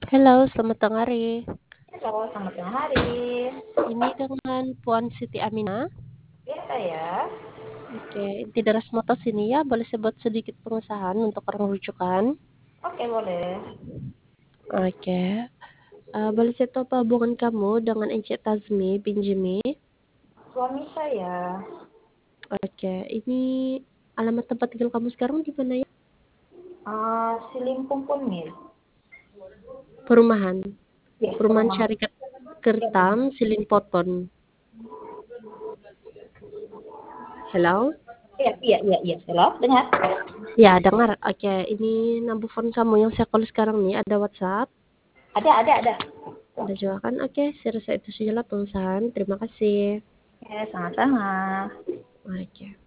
Halo, selamat tengah hari. Halo, selamat tengah hari. Ini dengan Puan Siti Aminah. Ya, saya. Oke, di Daras Motor sini ya, boleh saya buat sedikit pengesahan untuk orang rujukan. Oke, boleh. Oke, boleh saya tahu apa hubungan kamu dengan Encik Tazmi bin Jimmy? Suami saya, Oke, ini alamat tempat tinggal kamu sekarang di mana ya? Silimpung Punmil. Perumahan, Ya, Perumahan perumahan. Syarikat Ya, benar. Kertam, Silimpoton. Halo? Iya, iya, iya, iya. Halo, dengar? Ya, dengar. Oke, ini number phone kamu yang saya call sekarang nih, ada WhatsApp. Ada. Ada juga kan? Oke, saya rasa itu sajalah pengesahan. Terima kasih. Ya, sama-sama. Oke.